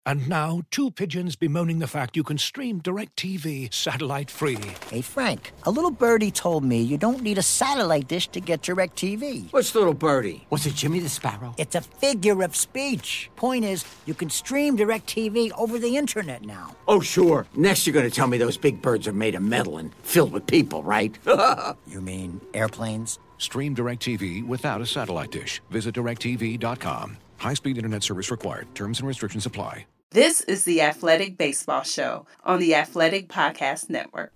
And now, two pigeons bemoaning the fact you can stream DirecTV satellite-free. Hey, Frank, a little birdie told me you don't need a satellite dish to get DirecTV. What's little birdie? Was it Jimmy the Sparrow? It's a figure of speech. Point is, you can stream DirecTV over the internet now. Oh, sure. Next you're going to tell me those big birds are made of metal and filled with people, right? You mean airplanes? Stream DirecTV without a satellite dish. Visit DirecTV.com. High-speed internet service required. Terms and restrictions apply. This is the Athletic Baseball Show on the Athletic Podcast Network.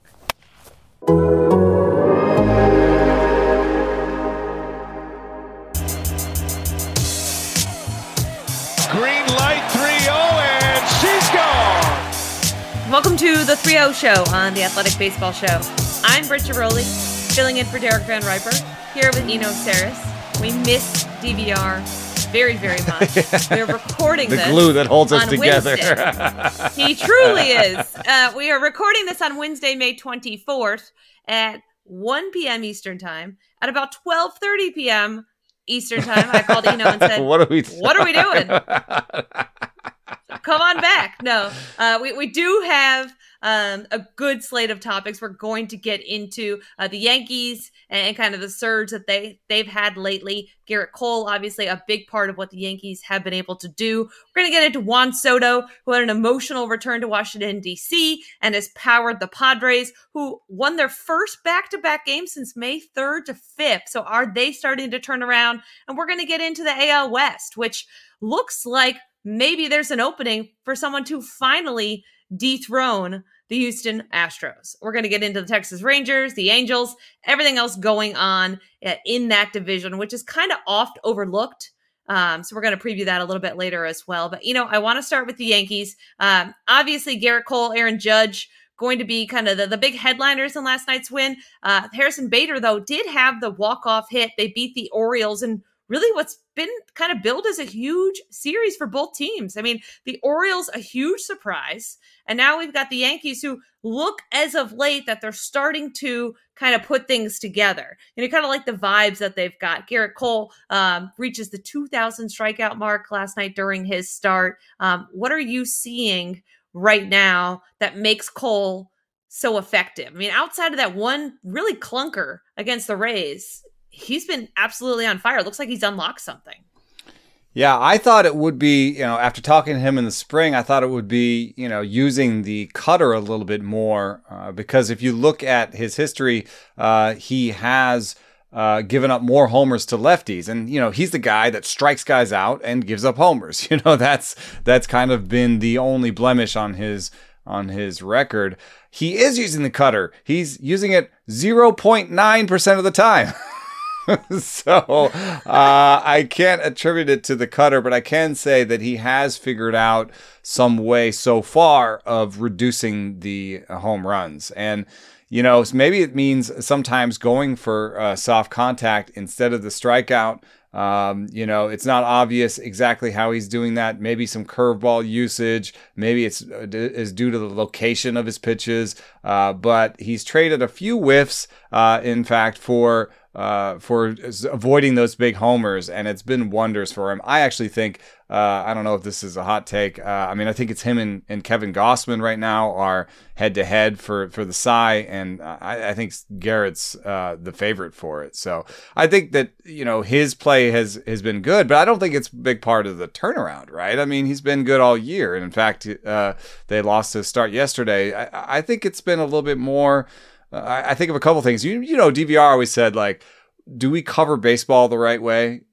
Green light 3-0, and she's gone. Welcome to the 3-0 Show on the Athletic Baseball Show. I'm Britt Giroli, filling in for Derek Van Riper, here with Eno Saris. We miss DVR very, very much. We're recording the this. The glue that holds us on together. He truly is. We are recording this on Wednesday, May 24th at 1 p.m. Eastern Time. At about 12:30 p.m. Eastern Time, I called Eno and said, What are we doing? Come on back. No, we do have a good slate of topics. We're going to get into the Yankees and kind of the surge that they've had lately. Garrett Cole, obviously a big part of what the Yankees have been able to do. We're going to get into Juan Soto, who had an emotional return to Washington, D.C. and has powered the Padres, who won their first back-to-back game since May 3rd to 5th. So are they starting to turn around? And we're going to get into the AL West, which looks like maybe there's an opening for someone to finally dethrone the Houston Astros. We're going to get into the Texas Rangers, the Angels, everything else going on in that division, which is kind of oft overlooked. So we're going to preview that a little bit later as well. But, I want to start with the Yankees. Obviously, Garrett Cole, Aaron Judge, going to be kind of the big headliners in last night's win. Harrison Bader, though, did have the walk-off hit. They beat the Orioles and really what's been kind of billed as a huge series for both teams. I mean, the Orioles, a huge surprise. And now we've got the Yankees who look as of late that they're starting to kind of put things together. Kind of like the vibes that they've got. Garrett Cole reaches the 2,000 strikeout mark last night during his start. What are you seeing right now that makes Cole so effective? I mean, outside of that one really clunker against the Rays, he's been absolutely on fire. It looks like he's unlocked something. Yeah, I thought it would be, after talking to him in the spring, I thought it would be, using the cutter a little bit more because if you look at his history, he has given up more homers to lefties. And, he's the guy that strikes guys out and gives up homers. That's kind of been the only blemish on his record. He is using the cutter. He's using it 0.9% of the time. So I can't attribute it to the cutter, but I can say that he has figured out some way so far of reducing the home runs. And, maybe it means sometimes going for soft contact instead of the strikeout. It's not obvious exactly how he's doing that. Maybe some curveball usage. Maybe it's due to the location of his pitches. But he's traded a few whiffs, in fact, for avoiding those big homers, and it's been wonders for him. I actually think, I don't know if this is a hot take. I think it's him and Kevin Gausman right now are head-to-head for the Cy, and I think Garrett's the favorite for it. So I think that, his play has been good, but I don't think it's a big part of the turnaround, right? I mean, he's been good all year, and in fact, they lost to start yesterday. I think it's been a little bit more. I think of a couple things. DVR always said, do we cover baseball the right way?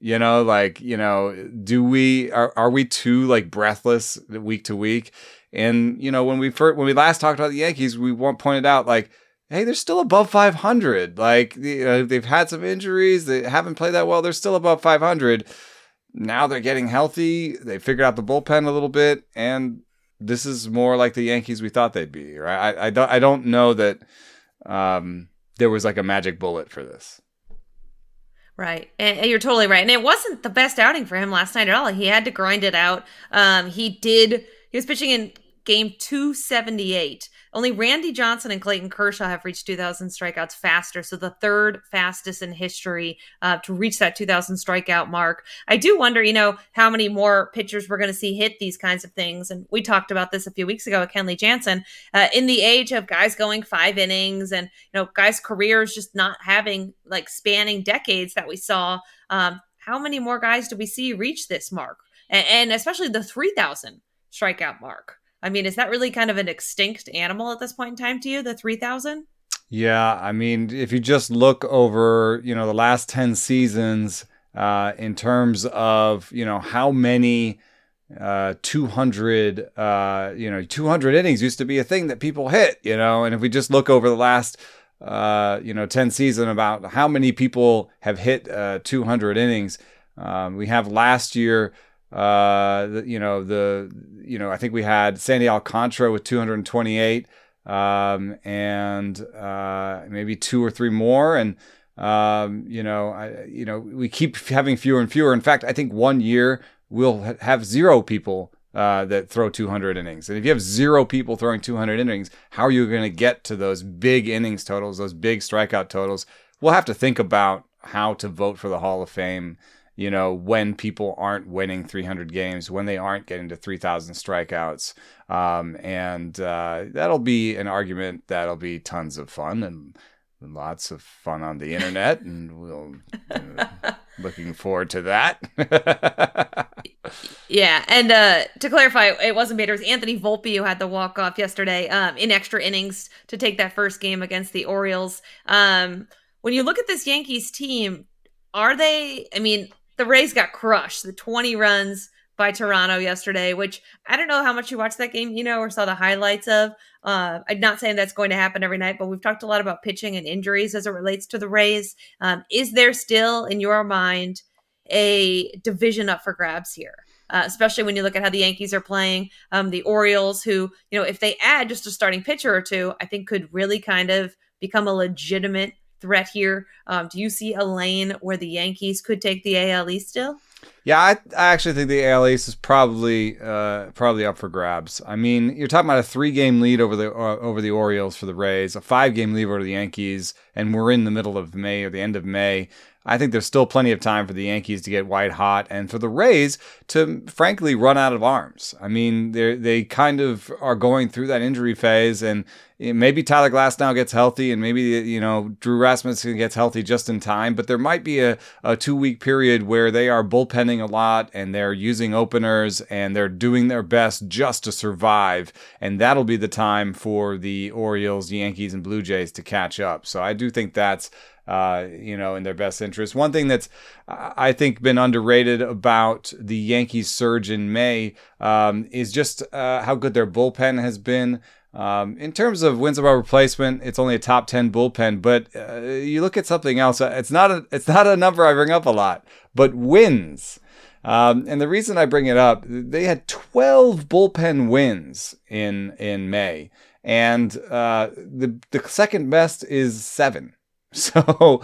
Do we are we too breathless week to week? And when we last talked about the Yankees, we pointed out hey, they're still above 500. They've had some injuries, they haven't played that well. They're still above 500. Now they're getting healthy. They figured out the bullpen a little bit, and this is more like the Yankees we thought they'd be. Right? I don't know that. There was a magic bullet for this. Right. And you're totally right. And it wasn't the best outing for him last night at all. He had to grind it out. He was pitching in game 278. Only Randy Johnson and Clayton Kershaw have reached 2,000 strikeouts faster, so the third fastest in history to reach that 2,000 strikeout mark. I do wonder, how many more pitchers we're going to see hit these kinds of things. And we talked about this a few weeks ago with Kenley Jansen. In the age of guys going 5 innings and, guys' careers just not having spanning decades that we saw, how many more guys do we see reach this mark? And especially the 3,000 strikeout mark. I mean, is that really kind of an extinct animal at this point in time to you, the 3,000? Yeah, I mean, if you just look over, the last 10 seasons in terms of, how many 200 innings used to be a thing that people hit, and if we just look over the last 10 season about how many people have hit 200 innings, we have last year, I think we had Sandy Alcantara with 228, and maybe 2 or 3 more. And, we keep having fewer and fewer. In fact, I think one year we'll have 0 people that throw 200 innings. And if you have 0 people throwing 200 innings, how are you going to get to those big innings totals, those big strikeout totals? We'll have to think about how to vote for the Hall of Fame, when people aren't winning 300 games, when they aren't getting to 3,000 strikeouts. And that'll be an argument that'll be tons of fun and lots of fun on the internet. And we'll looking forward to that. Yeah. And to clarify, it wasn't Bader. It was Anthony Volpe who had the walk-off yesterday in extra innings to take that first game against the Orioles. When you look at this Yankees team, the Rays got crushed, the 20 runs by Toronto yesterday, which I don't know how much you watched that game, or saw the highlights of. I'm not saying that's going to happen every night, but we've talked a lot about pitching and injuries as it relates to the Rays. Is there still, in your mind, a division up for grabs here? Especially when you look at how the Yankees are playing, the Orioles, who, if they add just a starting pitcher or two, I think could really kind of become a legitimate threat here. Do you see a lane where the Yankees could take the AL East still? Yeah, I actually think the AL East is probably up for grabs. I mean, you're talking about a 3-game lead over the Orioles for the Rays, a 5-game lead over the Yankees, and we're in the middle of May or the end of May. I think there's still plenty of time for the Yankees to get white hot and for the Rays to, frankly, run out of arms. I mean, they kind of are going through that injury phase, and maybe Tyler Glasnow gets healthy, and maybe Drew Rasmussen gets healthy just in time. But there might be a 2-week period where they are bullpenning a lot, and they're using openers, and they're doing their best just to survive. And that'll be the time for the Orioles, Yankees, and Blue Jays to catch up. So I do think that's in their best interest. One thing that's, I think, been underrated about the Yankees' surge in May is just how good their bullpen has been. In terms of wins above replacement, it's only a top 10 bullpen, but you look at something else. It's not a number I bring up a lot, but wins. And the reason I bring it up, they had 12 bullpen wins in May, and the second best is 7. So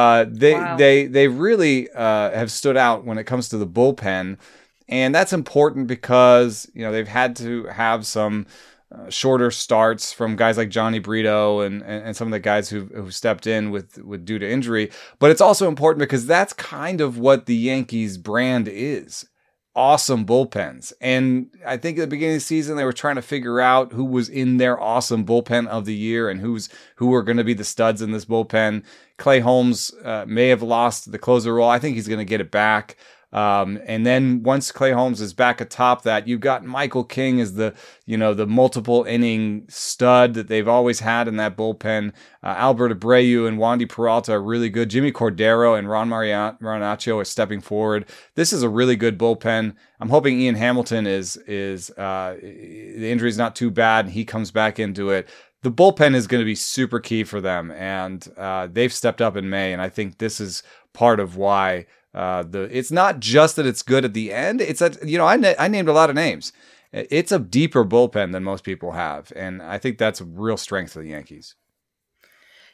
they really have stood out when it comes to the bullpen, and that's important because they've had to have some shorter starts from guys like Johnny Brito and some of the guys who stepped in with due to injury. But it's also important because that's kind of what the Yankees brand is. Awesome bullpens. And I think at the beginning of the season, they were trying to figure out who was in their awesome bullpen of the year and who were going to be the studs in this bullpen. Clay Holmes may have lost the closer role. I think he's going to get it back. And then once Clay Holmes is back atop that, you've got Michael King as the multiple inning stud that they've always had in that bullpen. Albert Abreu and Wandy Peralta are really good. Jimmy Cordero and Ron Marinaccio are stepping forward. This is a really good bullpen. I'm hoping Ian Hamilton is the injury's not too bad and he comes back into it. The bullpen is going to be super key for them, and they've stepped up in May, and I think this is part of why. It's not just that it's good at the end. It's that, I named a lot of names. It's a deeper bullpen than most people have. And I think that's a real strength of the Yankees.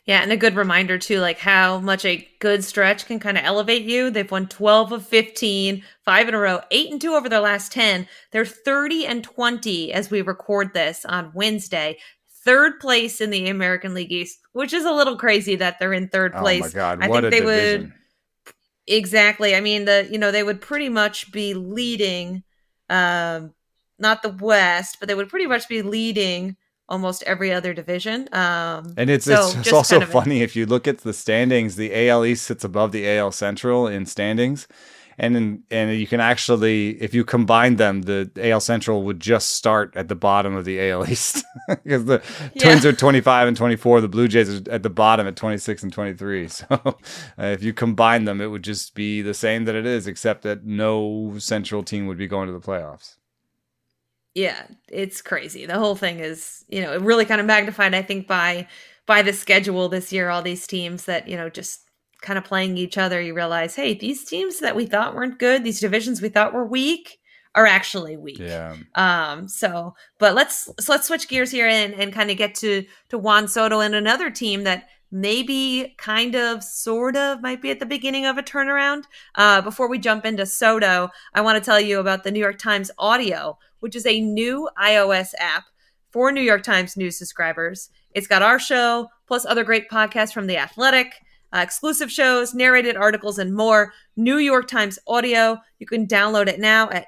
Yeah, and a good reminder too, like how much a good stretch can kind of elevate you. They've won 12 of 15, 5 in a row, 8-2 over their last 10. They're 30-20 as we record this on Wednesday. Third place in the American League East, which is a little crazy that they're in third place. Oh my God, I what think a they division. would exactly. I mean, they would pretty much be leading, not the West, but they would pretty much be leading almost every other division. And it's also funny if you look at the standings, the AL East sits above the AL Central in standings. And you can actually, if you combine them, the AL Central would just start at the bottom of the AL East because the Twins are 25-24. The Blue Jays are at the bottom at 26-23. So if you combine them, it would just be the same that it is, except that no Central team would be going to the playoffs. Yeah, it's crazy. The whole thing is, it really kind of magnified, I think, by the schedule this year, all these teams that, just kind of playing each other. You realize, hey, these teams that we thought weren't good, these divisions we thought were weak, are actually weak. Yeah. But let's switch gears here and kind of get to Juan Soto and another team that maybe kind of sort of might be at the beginning of a turnaround. Before we jump into Soto, I want to tell you about the New York Times Audio, which is a new iOS app for New York Times News subscribers. It's got our show, plus other great podcasts from The Athletic, exclusive shows, narrated articles, and more. New York Times Audio. You can download it now at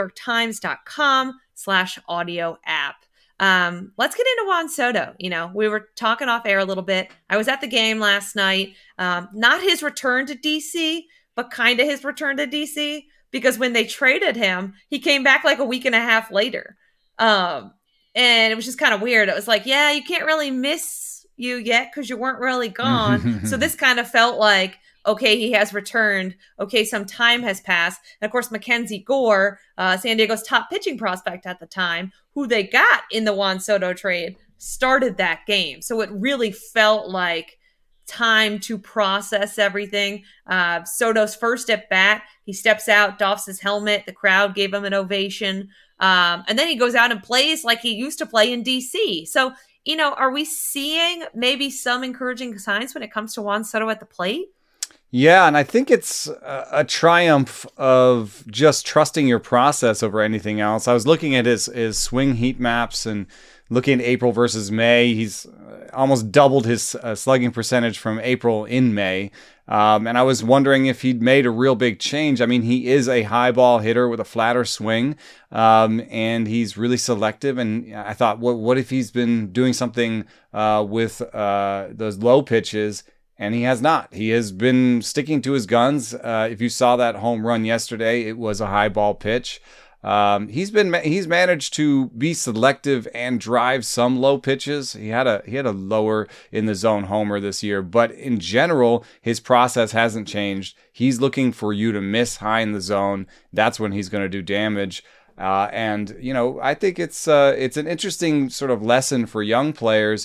newyorktimes.com/audio app. Let's get into Juan Soto. We were talking off air a little bit. I was at the game last night. Not his return to DC, but kind of his return to DC, because when they traded him, he came back like a week and a half later. And it was just kind of weird. It was like, yeah, you can't really miss you yet because you weren't really gone. So this kind of felt like, okay, he has returned. Okay, some time has passed. And of course, Mackenzie Gore, San Diego's top pitching prospect at the time, who they got in the Juan Soto trade, started that game. So it really felt like time to process everything. Soto's first at bat, he steps out, doffs his helmet. The crowd gave him an ovation. And then he goes out and plays like he used to play in DC. So, are we seeing maybe some encouraging signs when it comes to Juan Soto at the plate? Yeah, and I think it's a triumph of just trusting your process over anything else. I was looking at his swing heat maps and looking at April versus May. He's almost doubled his slugging percentage from April in May. And I was wondering if he'd made a real big change. I mean, he is a high ball hitter with a flatter swing, and he's really selective. And I thought, what if he's been doing something with those low pitches? And he has not. He has been sticking to his guns. If you saw that home run yesterday, it was a high ball pitch. He's managed to be selective and drive some low pitches. He had a lower in the zone homer this year, but in general, his process hasn't changed. He's looking for you to miss high in the zone. That's when he's going to do damage. And I think it's an interesting sort of lesson for young players.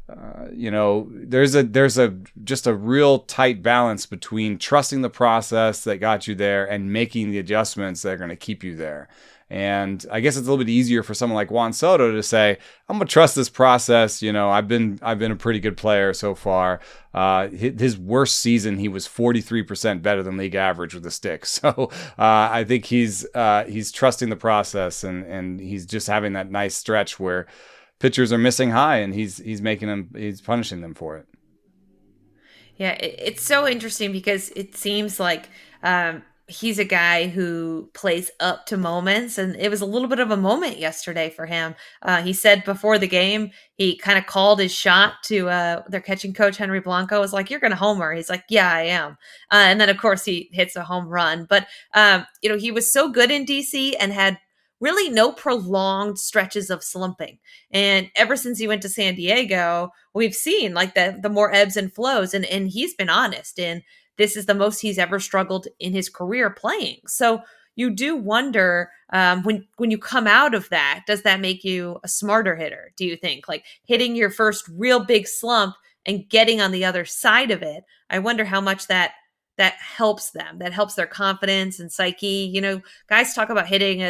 There's just a real tight balance between trusting the process that got you there and making the adjustments that are going to keep you there. And I guess it's a little bit easier for someone like Juan Soto to say, I'm going to trust this process. I've been a pretty good player so far. His worst season, he was 43% better than league average with the stick. So I think he's trusting the process and he's just having that nice stretch where pitchers are missing high, and he's punishing them for it. Yeah, it's so interesting because it seems like he's a guy who plays up to moments, and it was a little bit of a moment yesterday for him. He said before the game, he kind of called his shot to their catching coach, Henry Blanco, was like, "You're going to homer." He's like, "Yeah, I am." And then, of course, he hits a home run. But, he was so good in DC and had really no prolonged stretches of slumping. And ever since he went to San Diego, we've seen like the more ebbs and flows, and he's been honest. And this is the most he's ever struggled in his career playing. So you do wonder when you come out of that, does that make you a smarter hitter? Do you think like hitting your first real big slump and getting on the other side of it? I wonder how much that helps them, that helps their confidence and psyche. Guys talk about hitting as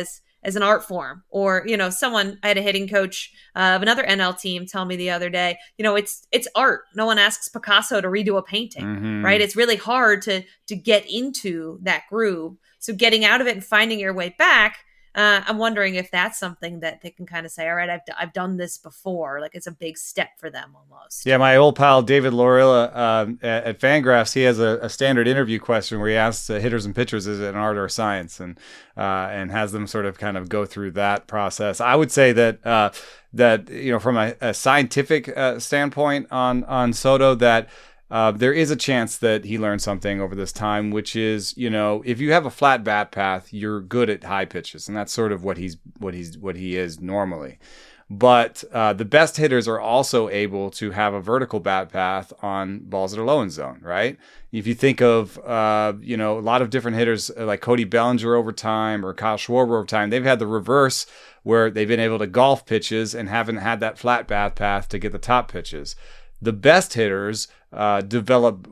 as an art form. Or, I had a hitting coach of another NL team tell me the other day, it's art. No one asks Picasso to redo a painting, right? It's really hard to get into that groove. So getting out of it and finding your way back, I'm wondering if that's something that they can kind of say, all right, I've done this before. Like it's a big step for them almost. Yeah, my old pal David Lorilla at Fangraphs, he has a standard interview question where he asks hitters and pitchers, is it an art or a science? And has them sort of kind of go through that process. I would say that from a scientific standpoint on Soto, that there is a chance that he learned something over this time, which is, if you have a flat bat path, you're good at high pitches, and that's sort of what he is normally. But the best hitters are also able to have a vertical bat path on balls that are low in zone, right? If you think of, a lot of different hitters like Cody Bellinger over time or Kyle Schwarber over time, they've had the reverse where they've been able to golf pitches and haven't had that flat bat path to get the top pitches. The best hitters develop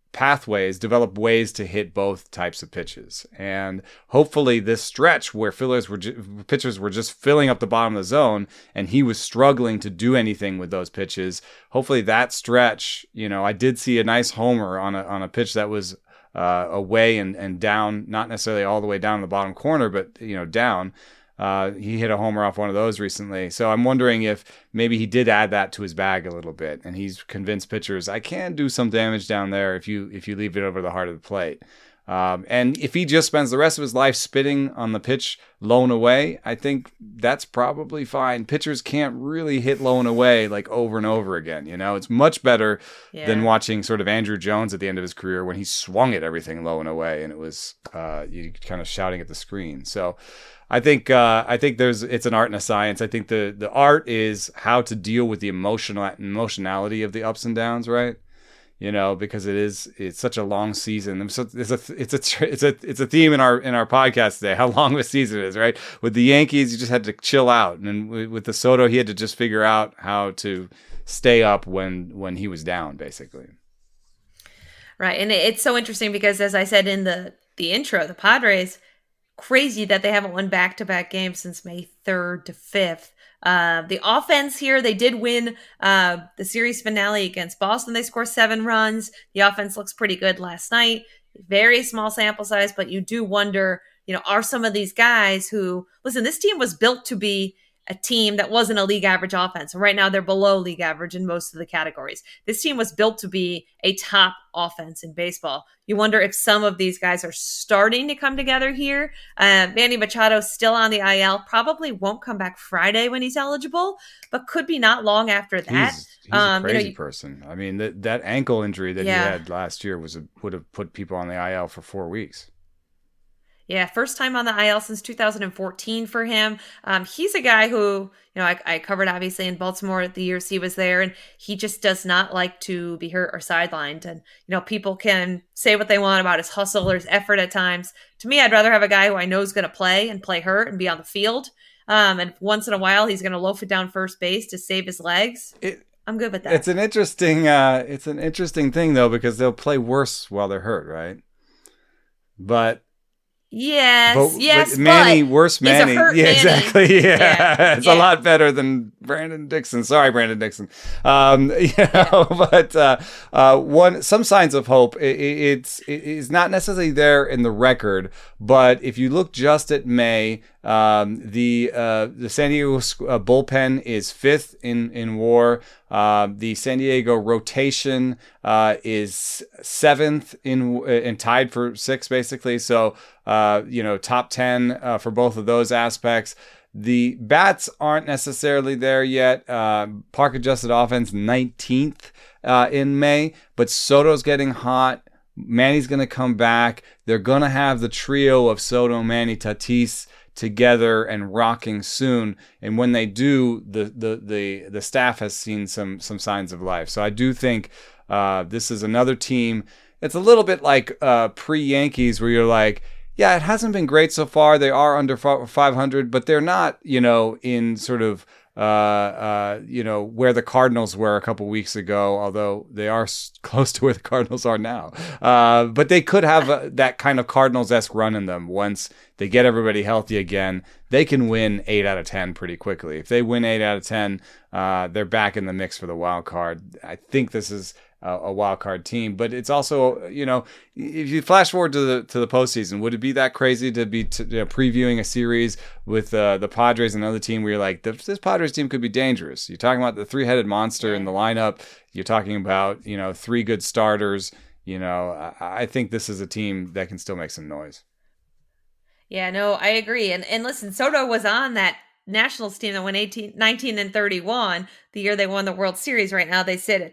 ways to hit both types of pitches. And hopefully this stretch where pitchers were just filling up the bottom of the zone and he was struggling to do anything with those pitches, hopefully that stretch, I did see a nice homer on a pitch that was away and down, not necessarily all the way down in the bottom corner, but, down. He hit a homer off one of those recently. So I'm wondering if maybe he did add that to his bag a little bit, and he's convinced pitchers, I can do some damage down there if you leave it over the heart of the plate. And if he just spends the rest of his life spitting on the pitch low and away, I think that's probably fine. Pitchers can't really hit low and away like over and over again. It's much better than watching sort of Andrew Jones at the end of his career when he swung at everything low and away, and it was you kind of shouting at the screen. So I think it's an art and a science. I think the art is how to deal with the emotionality of the ups and downs, right? Because it's such a long season. So it's a theme in our podcast today, how long of a season it is, right? With the Yankees, you just had to chill out, and with the Soto, he had to just figure out how to stay up when he was down, basically. Right, and it's so interesting because, as I said in the intro, the Padres, crazy that they haven't won back-to-back games since May 3rd to 5th. The offense here, they did win the series finale against Boston. They scored 7 runs. The offense looks pretty good last night. Very small sample size, but you do wonder, are some of these guys who, listen, this team was built to be a team that wasn't a league average offense. Right now, they're below league average in most of the categories. This team was built to be a top offense in baseball. You wonder if some of these guys are starting to come together here. Manny Machado still on the IL, probably won't come back Friday when he's eligible, but could be not long after that. He's a crazy person. I mean, that ankle injury that he had last year would have put people on the IL for 4 weeks. Yeah, first time on the IL since 2014 for him. He's a guy who, I covered obviously in Baltimore the years he was there, and he just does not like to be hurt or sidelined. And, people can say what they want about his hustle or his effort at times. To me, I'd rather have a guy who I know is going to play and play hurt and be on the field. And once in a while, he's going to loaf it down first base to save his legs. I'm good with that. It's an interesting thing, though, because they'll play worse while they're hurt, right? But Manny, worse Manny. Yeah, Manny. Exactly. Yeah. It's a lot better than Brandon Dixon. Sorry, Brandon Dixon. But some signs of hope. It's not necessarily there in the record, but if you look just at May, the San Diego bullpen is 5th in WAR. The San Diego rotation is 7th and tied for 6th, basically. So, top 10 for both of those aspects. The bats aren't necessarily there yet. Park adjusted offense 19th in May, but Soto's getting hot. Manny's going to come back. They're going to have the trio of Soto, Manny, Tatis together and rocking soon. And when they do, the staff has seen some signs of life. So I do think this is another team. It's a little bit like pre-Yankees where you're like, yeah, it hasn't been great so far. They are under 500, but they're not, in sort of where the Cardinals were a couple weeks ago, although they are close to where the Cardinals are now. But they could have that kind of Cardinals-esque run in them once they get everybody healthy again. They can win 8 out of 10 pretty quickly. If they win 8 out of 10, they're back in the mix for the wild card. I think this is a wild card team, but it's also, if you flash forward to the postseason, would it be that crazy to be previewing a series with the Padres and another team where you're like, this Padres team could be dangerous? You're talking about the 3-headed monster in the lineup. You're talking about 3 good starters. I think this is a team that can still make some noise. Yeah, no, I agree. And listen, Soto was on that Nationals team that went 19-31 the year they won the World Series. Right now they sit at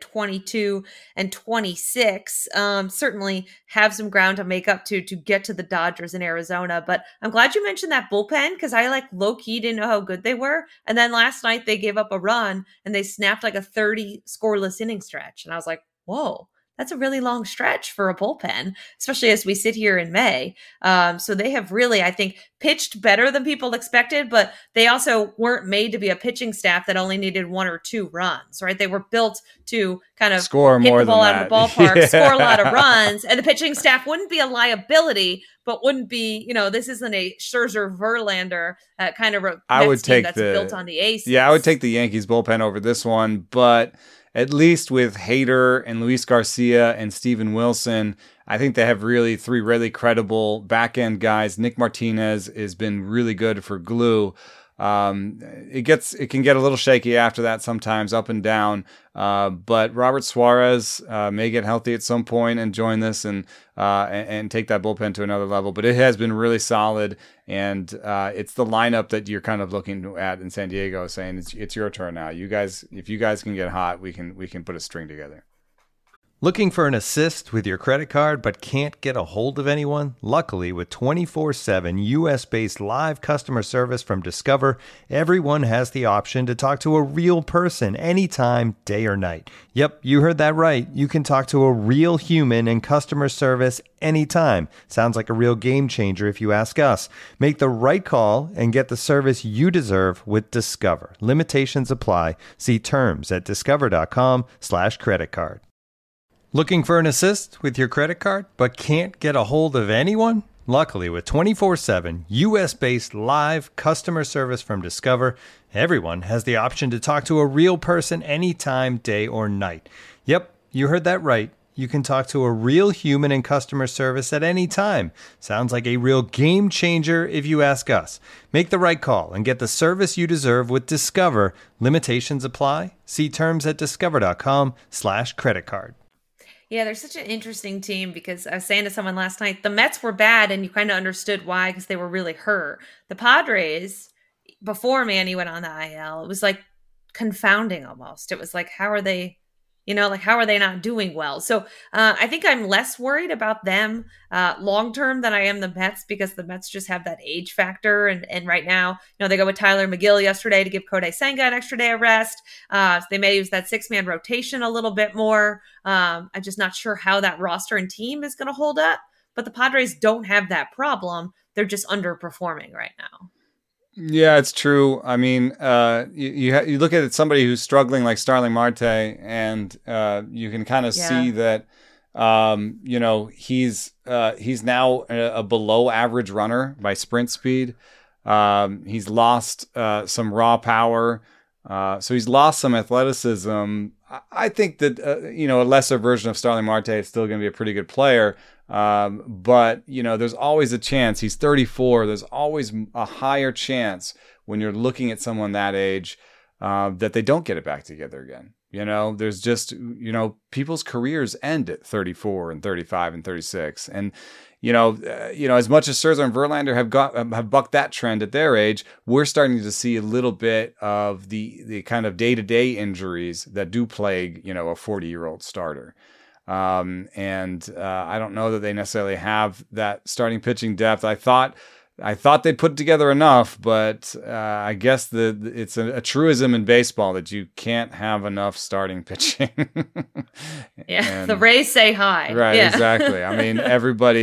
22-26. Certainly have some ground to make up to get to the Dodgers in Arizona. But I'm glad you mentioned that bullpen, because I low-key didn't know how good they were. And then last night they gave up a run and they snapped like a 30 scoreless inning stretch. And I was like, whoa. That's a really long stretch for a bullpen, especially as we sit here in May. So they have really, I think, pitched better than people expected, but they also weren't made to be a pitching staff that only needed 1 or 2 runs, right? They were built to kind of score hit more the ball than out of the that. ballpark, score a lot of runs, and the pitching staff wouldn't be a liability, but wouldn't be, this isn't a Scherzer Verlander kind of I would take that's built on the aces. Yeah, I would take the Yankees bullpen over this one, but at least with Hader and Luis Garcia and Steven Wilson, I think they have really 3 really credible back-end guys. Nick Martinez has been really good for glue. It can get a little shaky after that sometimes, up and down. But Robert Suarez may get healthy at some point and join this and take that bullpen to another level. But it has been really solid, and it's the lineup that you're kind of looking at in San Diego, saying it's your turn now. You guys, if you guys can get hot, we can put a string together. Looking for an assist with your credit card but can't get a hold of anyone? Luckily, with 24/7 US-based live customer service from Discover, everyone has the option to talk to a real person anytime, day or night. Yep, you heard that right. You can talk to a real human in customer service anytime. Sounds like a real game changer if you ask us. Make the right call and get the service you deserve with Discover. Limitations apply. See terms at discover.com/creditcard. Looking for an assist with your credit card but can't get a hold of anyone? Luckily, with 24/7 US-based live customer service from Discover, everyone has the option to talk to a real person anytime, day or night. Yep, you heard that right. You can talk to a real human in customer service at any time. Sounds like a real game changer if you ask us. Make the right call and get the service you deserve with Discover. Limitations apply. See terms at discover.com/creditcard. Yeah, they're such an interesting team, because I was saying to someone last night, the Mets were bad and you kind of understood why, because they were really hurt. The Padres, before Manny went on the IL, it was like confounding almost. It was like, how are they, how are they not doing well? So I think I'm less worried about them long-term than I am the Mets, because the Mets just have that age factor. And right now, they go with Tyler McGill yesterday to give Kodai Senga an extra day of rest. So they may use that 6-man rotation a little bit more. I'm just not sure how that roster and team is going to hold up. But the Padres don't have that problem. They're just underperforming right now. Yeah, it's true. I mean, you look at somebody who's struggling like Starling Marte, and you can kind of see that, he's now a below average runner by sprint speed. He's lost some raw power, so he's lost some athleticism. I think that a lesser version of Starling Marte is still going to be a pretty good player. But there's always a chance. He's 34. There's always a higher chance when you're looking at someone that age that they don't get it back together again. There's just, people's careers end at 34 and 35 and 36. And, as much as Scherzer and Verlander have bucked that trend at their age, we're starting to see a little bit of the kind of day-to-day injuries that do plague, a 40-year-old starter. I don't know that they necessarily have that starting pitching depth. I thought they'd put together enough, but I guess it's a truism in baseball that you can't have enough starting pitching. The Rays say hi. Right, yeah. Exactly. I mean, everybody,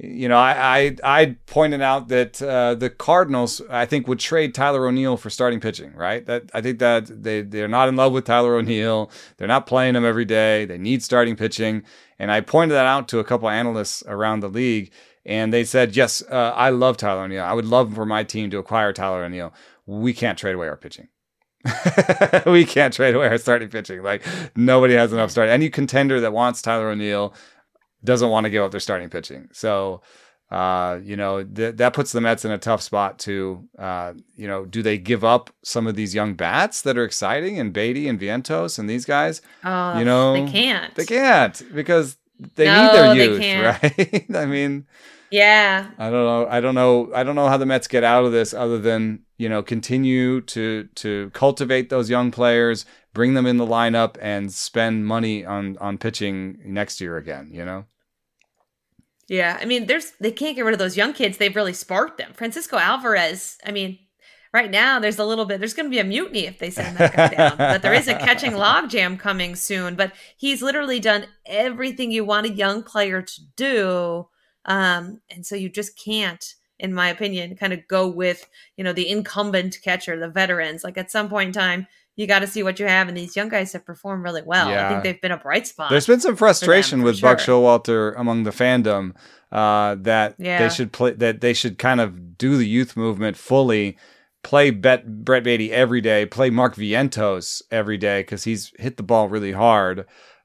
I pointed out that the Cardinals, I think, would trade Tyler O'Neill for starting pitching, right? I think that they're not in love with Tyler O'Neill. They're not playing him every day. They need starting pitching. And I pointed that out to a couple analysts around the league, and they said, yes, I love Tyler O'Neill. I would love for my team to acquire Tyler O'Neill. We can't trade away our pitching. We can't trade away our starting pitching. Like, nobody has enough starting. Any contender that wants Tyler O'Neill doesn't want to give up their starting pitching. So, that puts the Mets in a tough spot to, do they give up some of these young bats that are exciting, and Beatty and Vientos and these guys? They can't. They can't, because they need their youth, right? I mean, yeah. I don't know how the Mets get out of this other than, continue to cultivate those young players, bring them in the lineup, and spend money on pitching next year again, Yeah, I mean, they can't get rid of those young kids. They've really sparked them. Francisco Alvarez, I mean, right now there's going to be a mutiny if they send that guy down. But there is a catching logjam coming soon. But he's literally done everything you want a young player to do. And so you just can't, in my opinion, kind of go with, the incumbent catcher, the veterans. Like, at some point in time, you got to see what you have, and these young guys have performed really well. Yeah. I think they've been a bright spot. There's been some frustration with sure. Buck Showalter among the fandom that Yeah. they should kind of do the youth movement fully, play Brett Beatty every day, play Mark Vientos every day because he's hit the ball really hard.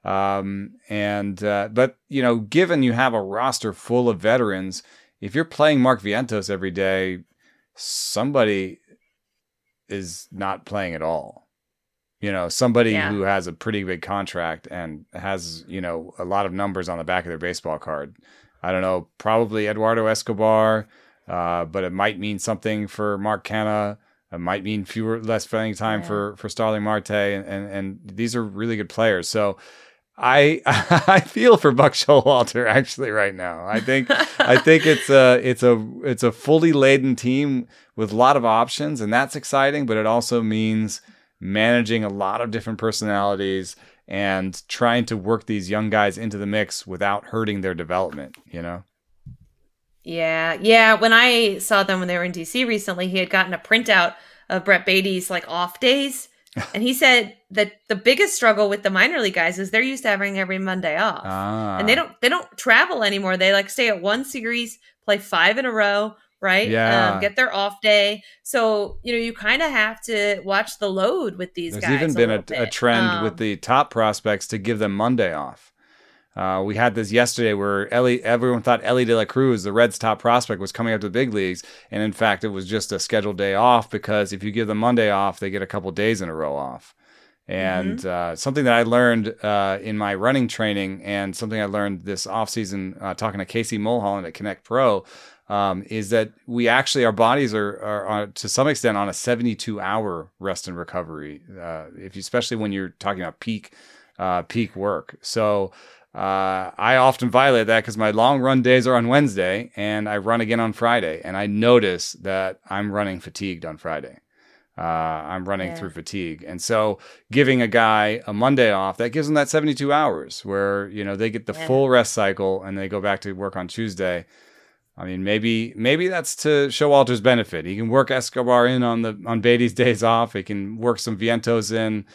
But given you have a roster full of veterans, if you're playing Mark Vientos every day, somebody is not playing at all. Somebody who has a pretty big contract and has, a lot of numbers on the back of their baseball card. I don't know, probably Eduardo Escobar, but it might mean something for Mark Canha. It might mean less playing time for Starling Marte, and these are really good players. So I feel for Buck Showalter actually right now. I think it's a fully laden team with a lot of options, and that's exciting. But it also means managing a lot of different personalities and trying to work these young guys into the mix without hurting their development. Yeah. When I saw them when they were in DC recently, he had gotten a printout of Brett Beatty's off days. And he said that the biggest struggle with the minor league guys is they're used to having every Monday off. And they don't travel anymore. They stay at one series, play 5 in a row, right? Yeah. Get their off day. So, you kind of have to watch the load with these guys. There's even been a trend with the top prospects to give them Monday off. We had this yesterday where everyone thought Ellie De La Cruz, the Reds' top prospect, was coming up to the big leagues. And in fact, it was just a scheduled day off because if you give them Monday off, they get a couple days in a row off. And something that I learned in my running training and something I learned this offseason talking to Casey Mulholland at Connect Pro is that we actually, our bodies are to some extent on a 72-hour rest and recovery, especially when you're talking about peak work. So I often violate that because my long run days are on Wednesday and I run again on Friday. And I notice that I'm running fatigued on Friday. I'm running through fatigue. And so giving a guy a Monday off, that gives them that 72 hours where, they get the full rest cycle and they go back to work on Tuesday. I mean, maybe that's to Showalter's benefit. He can work Escobar in on Beatty's days off. He can work some Vientos in,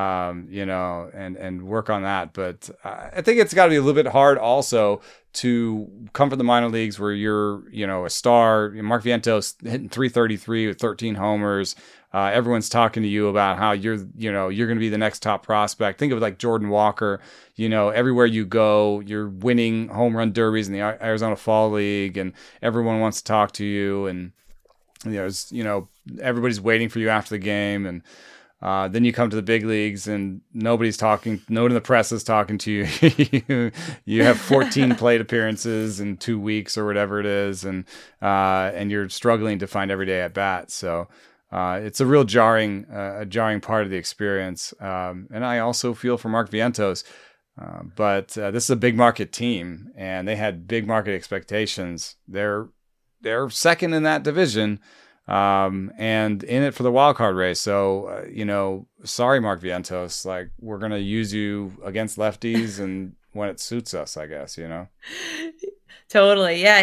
and work on that. But I think it's got to be a little bit hard also to come from the minor leagues where you're, a star. Mark Vientos hitting .333 with 13 homers. Everyone's talking to you about how you're going to be the next top prospect. Think of it like Jordan Walker. Everywhere you go, you're winning home run derbies in the Arizona Fall League, and everyone wants to talk to you. And everybody's waiting for you after the game, and then you come to the big leagues and nobody's talking. No one in the press is talking to you. You have 14 plate appearances in 2 weeks or whatever it is, and you're struggling to find everyday at bats. So it's a real jarring part of the experience. And I also feel for Mark Vientos, but this is a big market team, and they had big market expectations. They're second in that division. And in it for the wild card race. So, sorry, Mark Vientos, we're going to use you against lefties and when it suits us, I guess, Totally. Yeah,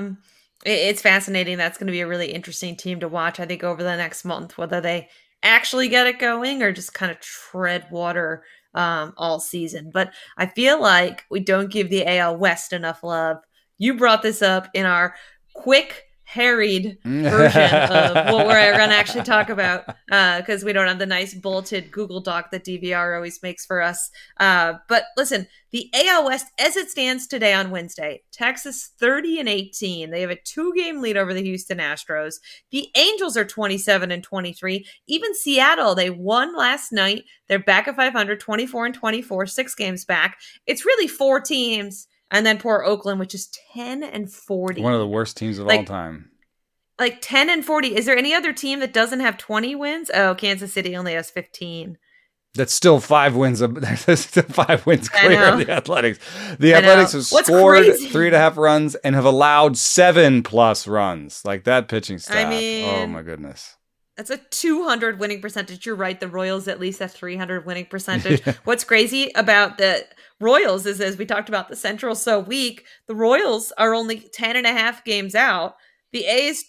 it's fascinating. That's going to be a really interesting team to watch, I think, over the next month, whether they actually get it going or just kind of tread water all season. But I feel like we don't give the AL West enough love. You brought this up in our quick, harried version of what we're going to actually talk about because we don't have the nice bulleted Google Doc that DVR always makes for us. But listen, the AL West, as it stands today on Wednesday, Texas 30-18. They have a 2-game lead over the Houston Astros. The Angels are 27-23. Even Seattle, they won last night. They're back at 500, 24-24, 6 games back. It's really 4 teams. And then poor Oakland, which is 10-40. One of the worst teams of all time. Like 10-40. Is there any other team that doesn't have 20 wins? Oh, Kansas City only has 15. That's still 5 wins. That's still 5 wins clear of the Athletics. The Athletics have scored 3.5 runs and have allowed 7+ runs. Like that pitching staff. Oh my goodness. That's a 200 winning percentage. You're right. The Royals at least have 300 winning percentage. Yeah. What's crazy about the Royals is, as we talked about, the Central so weak, the Royals are only 10.5 games out. The A's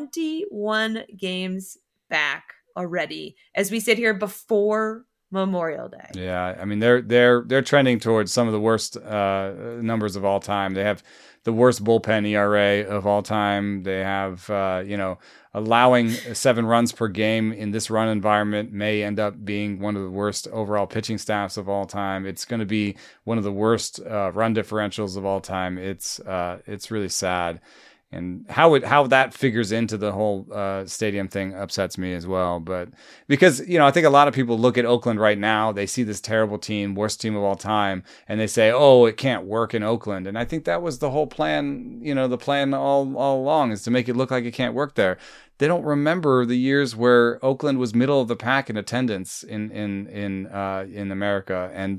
21 games back already as we sit here before Memorial Day. Yeah, I mean they're trending towards some of the worst numbers of all time. They have the worst bullpen ERA of all time. They have allowing 7 runs per game in this run environment may end up being one of the worst overall pitching staffs of all time. It's going to be one of the worst run differentials of all time. It's really sad. And how that figures into the whole stadium thing upsets me as well. But because, I think a lot of people look at Oakland right now, they see this terrible team, worst team of all time, and they say, oh, it can't work in Oakland. And I think that was the whole plan, the plan all along is to make it look like it can't work there. They don't remember the years where Oakland was middle of the pack in attendance in America, and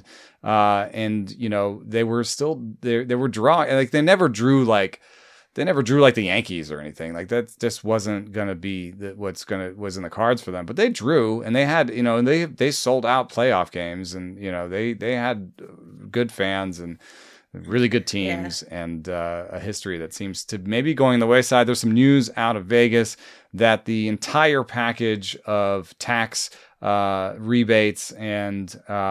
they were still they were drawing, like they never drew like the Yankees or anything. Like that just wasn't going to be was in the cards for them. But they drew, and they had, and they sold out playoff games, and they had good fans and really good teams, and a history that seems to maybe going the wayside. There's some news out of Vegas that the entire package of tax rebates and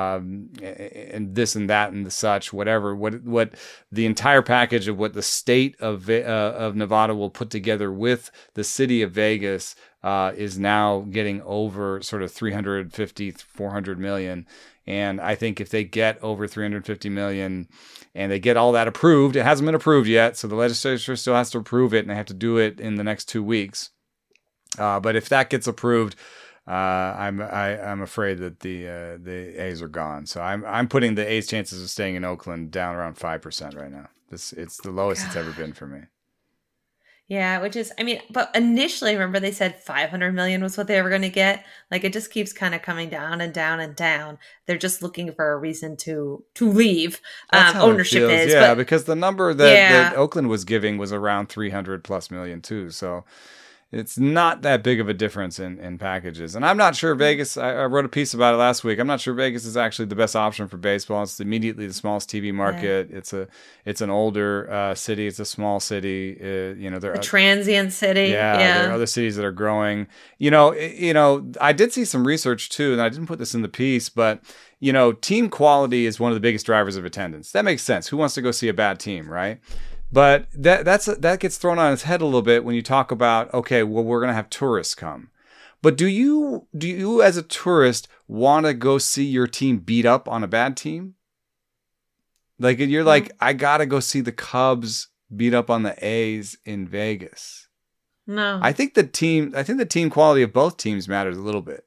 this and that and the such, whatever, what the entire package of what the state of Nevada will put together with the city of Vegas is now getting over sort of 350-400 million. And I think if they get over 350 million and they get all that approved, it hasn't been approved yet, so the legislature still has to approve it, and they have to do it in the next 2 weeks. But if that gets approved, I'm afraid that the A's are gone. So I'm putting the A's chances of staying in Oakland down around 5% right now. It's the lowest it's ever been for me. Yeah, which is, but initially, remember they said 500 million was what they were going to get. Like it just keeps kind of coming down and down and down. They're just looking for a reason to leave. Ownership is, yeah, because the number that Oakland was giving was around 300+ million too. So it's not that big of a difference in packages. And I'm not sure Vegas, I wrote a piece about it last week. I'm not sure Vegas is actually the best option for baseball. It's immediately the smallest TV market. Yeah. It's an older city. It's a small city. They're a transient city. Yeah, there are other cities that are growing. I did see some research too, and I didn't put this in the piece, but team quality is one of the biggest drivers of attendance. That makes sense. Who wants to go see a bad team, right? But that gets thrown on its head a little bit when you talk about, okay, well, we're going to have tourists come. But do you as a tourist want to go see your team beat up on a bad team? Like you're like, I got to go see the Cubs beat up on the A's in Vegas. No. I think the team quality of both teams matters a little bit.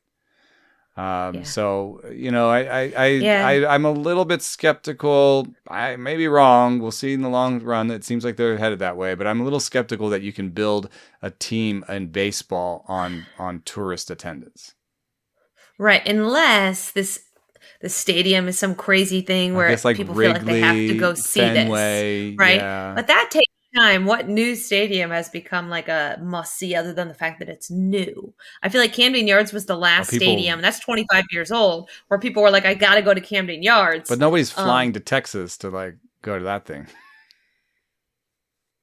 So, I'm a little bit skeptical. I may be wrong. We'll see in the long run. It seems like they're headed that way, but I'm a little skeptical that you can build a team in baseball on tourist attendance. Right. Unless the stadium is some crazy thing where people Wrigley, feel like they have to go see Fenway, this. Right. Yeah. But that takes time. What new stadium has become like a must-see other than the fact that it's new? I feel like Camden Yards was the last stadium, and that's 25 years old, where people were like, I got to go to Camden Yards. But nobody's flying to Texas to like go to that thing.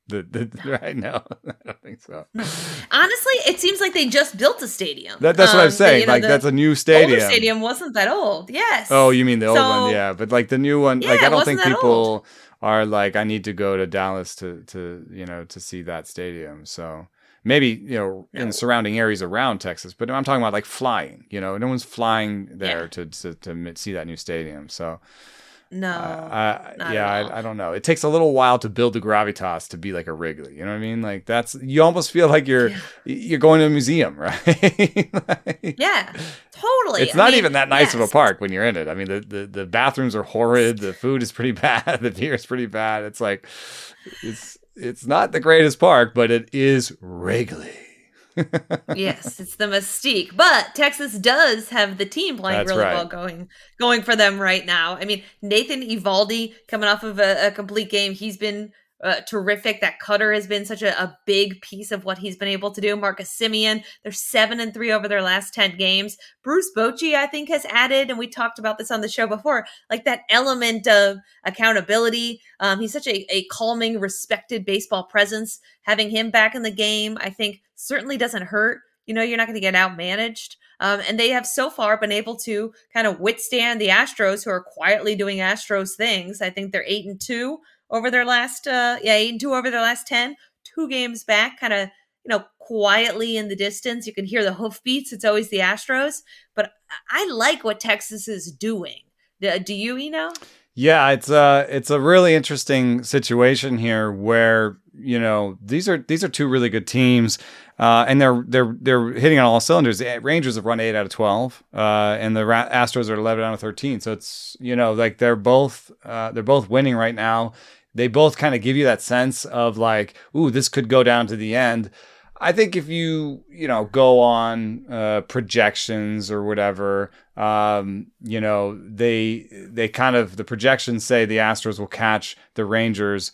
Right now. I don't think so. Honestly, it seems like they just built a stadium. That's what I'm saying. That's a new stadium. The older stadium wasn't that old. Yes. Oh, you mean the old one? Yeah, but like the new one, like I don't think people are like, I need to go to Dallas to see that stadium. So maybe in surrounding areas around Texas, but I'm talking about like flying. No one's flying there to see that new stadium. So. No. I don't know. It takes a little while to build the gravitas to be like a Wrigley. You know what I mean? Like you almost feel like you're going to a museum, right? Yeah, totally. It's not even that nice of a park when you're in it. I mean, the bathrooms are horrid. The food is pretty bad. The beer is pretty bad. It's like, it's not the greatest park, but it is Wrigley. Yes, it's the mystique. But Texas does have the team playing well going for them right now. I mean, Nathan Eovaldi coming off of a complete game. He's been terrific. That cutter has been such a big piece of what he's been able to do. Marcus Semien, they're 7-3 over their last 10 games. Bruce Bochy, I think, has added, and we talked about this on the show before, like that element of accountability. He's such a calming, respected baseball presence. Having him back in the game, I think, certainly doesn't hurt. You're not going to get outmanaged. And they have so far been able to kind of withstand the Astros, who are quietly doing Astros things. I think they're 8-2 over their last 8-2 over their last 10. 2 games back, kind of quietly in the distance. You can hear the hoofbeats. It's always the Astros, but I like what Texas is doing. Do you, Eno? Yeah, it's a really interesting situation here where these are 2 really good teams, and they're hitting on all cylinders. The Rangers have run 8 out of 12, and the Astros are 11 out of 13. So it's like they're both winning right now. They both kind of give you that sense of like, ooh, this could go down to the end. I think if you go on projections or whatever, they kind of, the projections say the Astros will catch the Rangers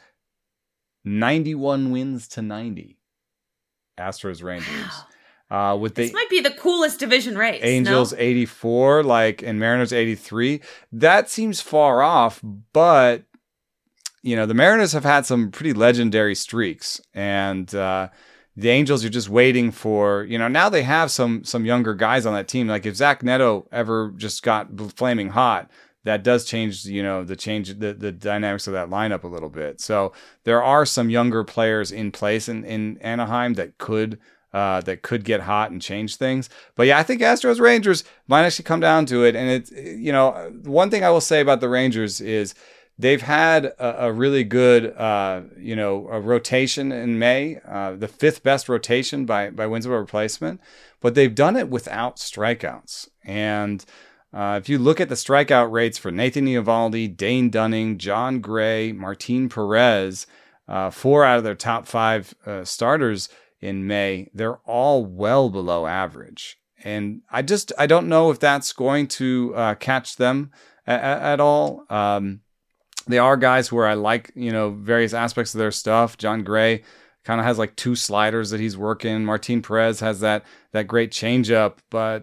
91 wins to 90. Astros Rangers. Wow. This might be the coolest division race. Angels 84, and Mariners 83. That seems far off, but the Mariners have had some pretty legendary streaks, and the Angels are just waiting for, now they have some younger guys on that team. Like if Zach Neto ever just got flaming hot, that does change, the dynamics of that lineup a little bit. So there are some younger players in place in Anaheim that could get hot and change things. But yeah, I think Astros Rangers might actually come down to it. And it's, one thing I will say about the Rangers is they've had a really good, a rotation in May, the 5th best rotation by wins over replacement, but they've done it without strikeouts. And if you look at the strikeout rates for Nathan Eovaldi, Dane Dunning, John Gray, Martin Perez, 4 out of their top 5 starters in May, they're all well below average. And I don't know if that's going to catch them at all. They are guys where I like, various aspects of their stuff. John Gray kind of has like 2 sliders that he's working. Martin Perez has that great changeup, but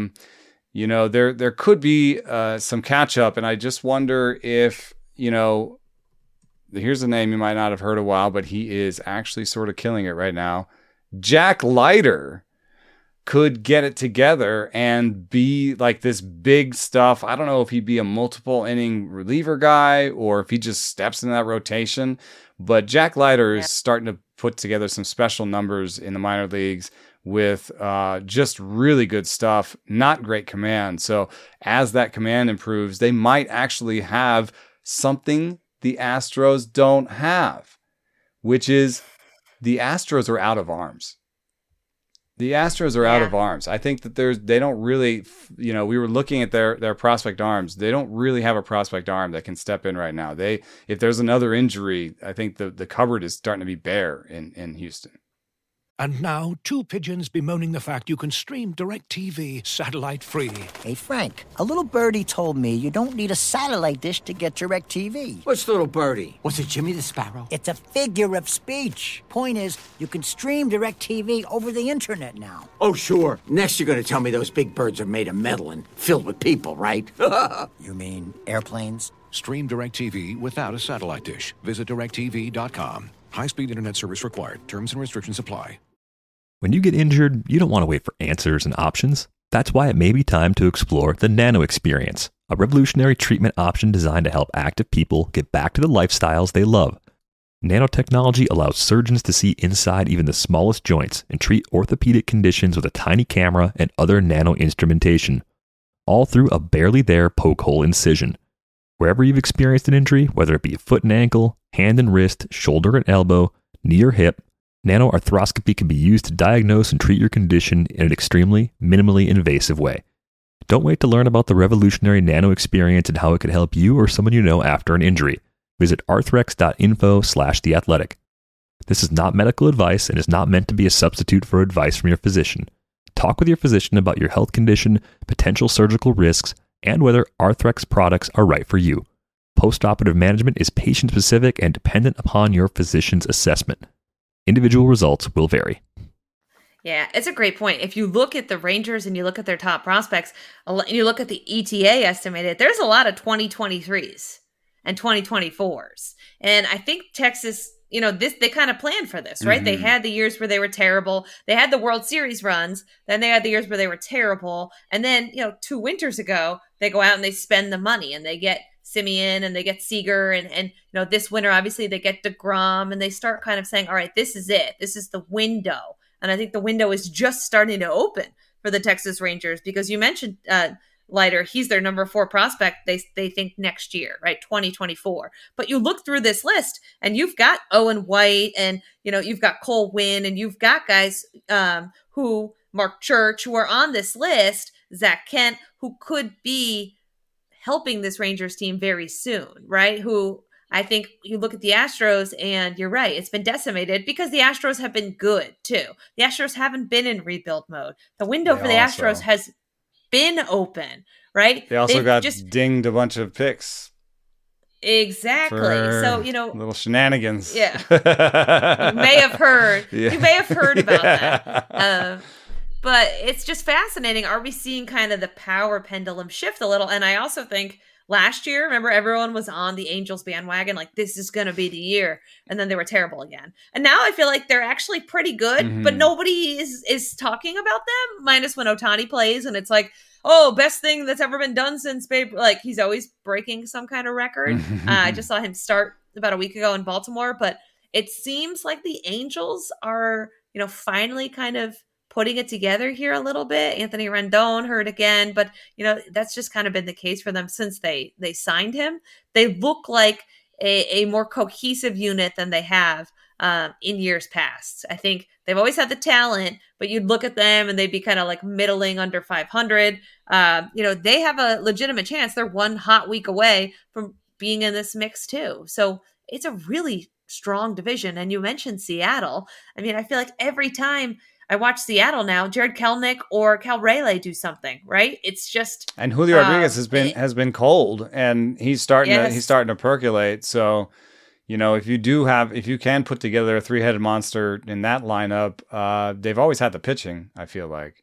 there could be some catch up, and I just wonder if here's a name you might not have heard a while, but he is actually sort of killing it right now. Jack Leiter could get it together and be like this big stuff. I don't know if he'd be a multiple inning reliever guy or if he just steps into that rotation, but Jack Leiter is starting to put together some special numbers in the minor leagues with just really good stuff, not great command. So as that command improves, they might actually have something the Astros don't have, which is the Astros are out of arms. The Astros are out of arms. I think that they don't really, we were looking at their prospect arms. They don't really have a prospect arm that can step in right now. If there's another injury, I think the cupboard is starting to be bare in Houston. And now, 2 pigeons bemoaning the fact you can stream DirecTV satellite-free. Hey, Frank, a little birdie told me you don't need a satellite dish to get DirecTV. What's little birdie? Was it Jimmy the Sparrow? It's a figure of speech. Point is, you can stream DirecTV over the internet now. Oh, sure. Next you're going to tell me those big birds are made of metal and filled with people, right? You mean airplanes? Stream DirecTV without a satellite dish. Visit DirecTV.com. High-speed internet service required. Terms and restrictions apply. When you get injured, you don't want to wait for answers and options. That's why it may be time to explore the Nano Experience, a revolutionary treatment option designed to help active people get back to the lifestyles they love. Nanotechnology allows surgeons to see inside even the smallest joints and treat orthopedic conditions with a tiny camera and other nano instrumentation, all through a barely there poke hole incision. Wherever you've experienced an injury, whether it be foot and ankle, hand and wrist, shoulder and elbow, knee or hip, nanoarthroscopy can be used to diagnose and treat your condition in an extremely, minimally invasive way. Don't wait to learn about the revolutionary Nano Experience and how it could help you or someone you know after an injury. Visit arthrex.info/theathletic. This is not medical advice and is not meant to be a substitute for advice from your physician. Talk with your physician about your health condition, potential surgical risks, and whether Arthrex products are right for you. Postoperative management is patient-specific and dependent upon your physician's assessment. Individual results will vary. Yeah, it's a great point. If you look at the Rangers and you look at their top prospects, and you look at the ETA estimated, there's a lot of 2023s and 2024s. And I think Texas, they kind of planned for this, right? Mm-hmm. They had the years where they were terrible. They had the World Series runs. Then they had the years where they were terrible. And then, 2 winters ago, they go out and they spend the money and they get Simeon and they get Seager. And this winter, obviously, they get DeGrom and they start kind of saying, all right, this is it. This is the window. And I think the window is just starting to open for the Texas Rangers because you mentioned Leiter, he's their number 4 prospect. They think next year, right? 2024. But you look through this list and you've got Owen White and, you've got Cole Winn and you've got guys who, Mark Church, who are on this list, Zach Kent, who could be helping this Rangers team very soon, right? Who I think you look at the Astros and you're right. It's been decimated because the Astros have been good too. The Astros haven't been in rebuild mode. The window for the Astros has been open, right? They also just dinged a bunch of picks. Exactly. So, little shenanigans. Yeah. You may have heard. Yeah. You may have heard about that. But it's just fascinating. Are we seeing kind of the power pendulum shift a little? And I also think last year, remember, everyone was on the Angels bandwagon, like this is going to be the year. And then they were terrible again. And now I feel like they're actually pretty good, but nobody is talking about them, minus when Ohtani plays. And it's like, oh, best thing that's ever been done since Babe. Like he's always breaking some kind of record. I just saw him start about a week ago in Baltimore. But it seems like the Angels are, finally kind of putting it together here a little bit. Anthony Rendon hurt again, but that's just kind of been the case for them since they signed him. They look like a more cohesive unit than they have in years past. I think they've always had the talent, but you'd look at them and they'd be kind of like middling under 500. They have a legitimate chance. They're one hot week away from being in this mix too. So it's a really strong division. And you mentioned Seattle. I mean, I feel like every time I watch Seattle now, Jared Kelenic or Cal Raleigh do something, right? It's just and Julio Rodriguez has been cold, and he's starting to percolate. So, if you can put together a 3-headed monster in that lineup, they've always had the pitching. I feel like,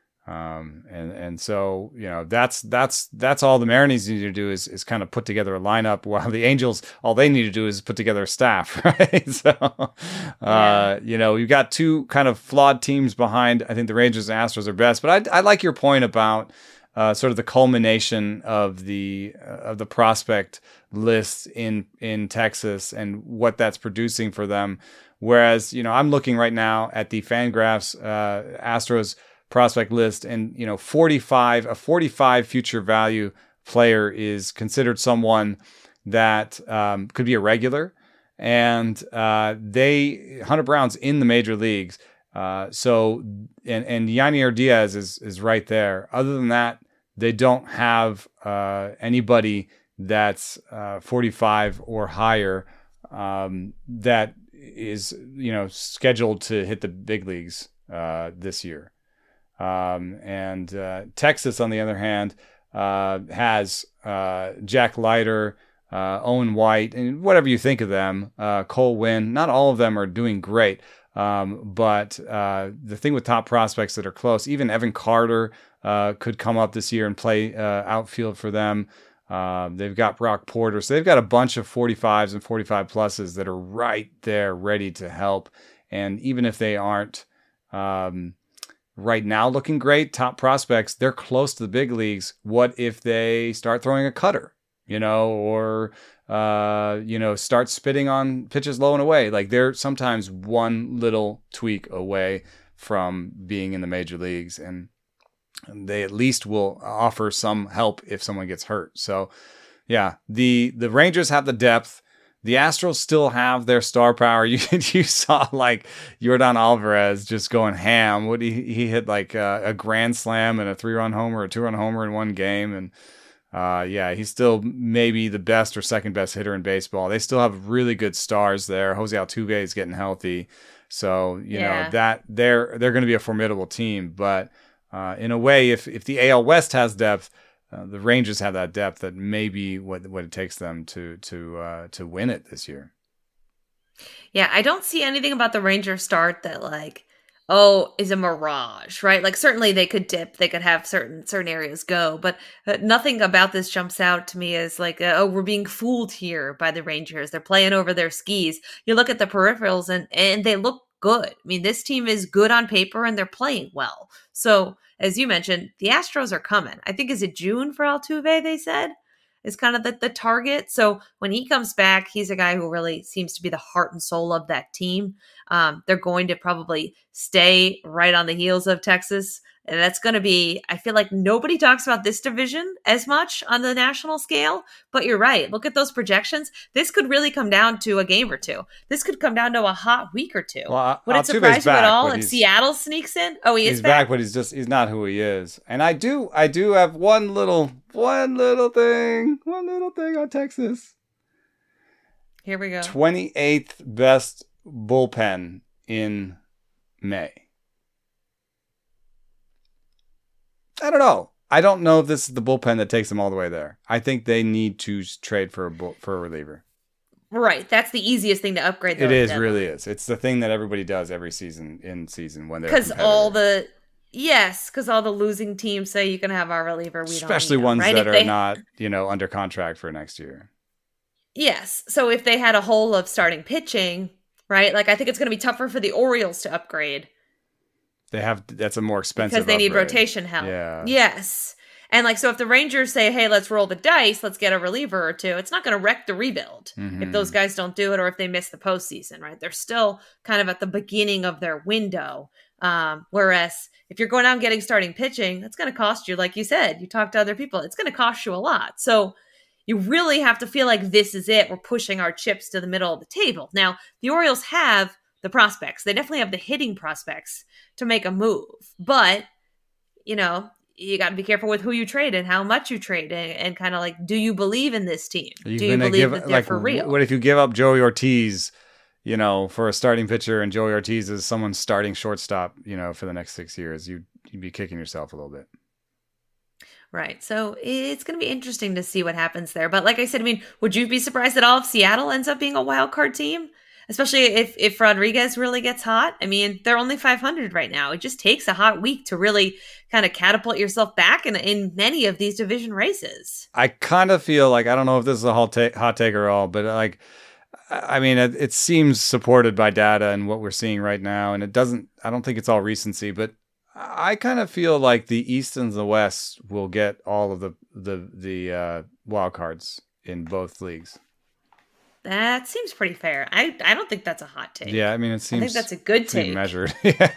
and so that's all the Mariners need to do is kind of put together a lineup, while the Angels all they need to do is put together a staff, right? So you've got 2 kind of flawed teams behind. I think the Rangers and Astros are best, but I like your point about sort of the culmination of the prospect list in Texas and what that's producing for them. Whereas I'm looking right now at the Fangraphs Astros prospect list, and 45 future value player is considered someone that could be a regular, and Hunter Brown's in the major leagues, so Yainer Diaz is right there. Other than that, they don't have anybody that's 45 or higher that is scheduled to hit the big leagues this year. Texas, on the other hand, has Jack Leiter, Owen White, and whatever you think of them, Cole Winn. Not all of them are doing great, but the thing with top prospects that are close, even Evan Carter could come up this year and play outfield for them. They've got Brock Porter. So they've got a bunch of 45s and 45 pluses that are right there ready to help. And even if they aren't right now looking great, top prospects, they're close to the big leagues. What if they start throwing a cutter, or start spitting on pitches low and away? Like, they're sometimes one little tweak away from being in the major leagues, and they at least will offer some help if someone gets hurt. So, yeah, the Rangers have the depth. The Astros still have their star power. You saw like Yordan Alvarez just going ham. He hit like a grand slam and a 3-run homer, a 2-run homer in one game, and he's still maybe the best or second best hitter in baseball. They still have really good stars there. Jose Altuve is getting healthy, so you know that they're going to be a formidable team. But in a way, if the AL West has depth, the Rangers have that depth that may be what it takes them to win it this year. Yeah, I don't see anything about the Rangers start that is a mirage, right? Like, certainly they could dip, they could have certain areas go, but nothing about this jumps out to me as like, we're being fooled here by the Rangers. They're playing over their skis. You look at the peripherals and they look good. I mean, this team is good on paper and they're playing well. So, as you mentioned, the Astros are coming. I think, is it June for Altuve, they said, is kind of the target. So when he comes back, he's a guy who really seems to be the heart and soul of that team. They're going to probably stay right on the heels of Texas. And that's going to be, I feel like nobody talks about this division as much on the national scale, but you're right. Look at those projections. This could really come down to a game or two. This could come down to a hot week or two. Well, would it surprise you at all if Seattle sneaks in? Oh, he's back, but he's not who he is. And I do have one little thing on Texas. Here we go. 28th best bullpen in May. I don't know. I don't know if this is the bullpen that takes them all the way there. I think they need to trade for a reliever. Right. That's the easiest thing to upgrade. It is, really is. It's the thing that everybody does every season when they're because all the losing teams say you can have our reliever. Especially ones that are not, under contract for next year. Yes. So if they had a hole of starting pitching, right? Like, I think it's going to be tougher for the Orioles to upgrade. That's a more expensive because they need upgrade. rotation help. Yeah. Yes. And so if the Rangers say, hey, let's roll the dice, let's get a reliever or two, it's not going to wreck the rebuild if those guys don't do it or if they miss the postseason, right? They're still kind of at the beginning of their window. Whereas if you're going out and getting starting pitching, that's going to cost you, like you said, you talk to other people, it's going to cost you a lot. So you really have to feel like this is it. We're pushing our chips to the middle of the table. Now, the Orioles have the prospects. They definitely have the hitting prospects to make a move. But, you got to be careful with who you trade and how much you trade and kind of like, do you believe in this team? Do you believe that they're for real? What if you give up Joey Ortiz, for a starting pitcher, and Joey Ortiz is someone's starting shortstop, for the next 6 years? You'd be kicking yourself a little bit. Right. So it's going to be interesting to see what happens there. But like I said, would you be surprised at all if Seattle ends up being a wild card team? Especially if Rodriguez really gets hot. They're only 500 right now. It just takes a hot week to really kind of catapult yourself back in many of these division races. I kind of feel like, I don't know if this is a hot take or all, but it seems supported by data and what we're seeing right now. And I don't think it's all recency, but I kind of feel like the East and the West will get all of the wild cards in both leagues. That seems pretty fair. I don't think that's a hot take. Yeah, it seems. I think that's a good take. Measured.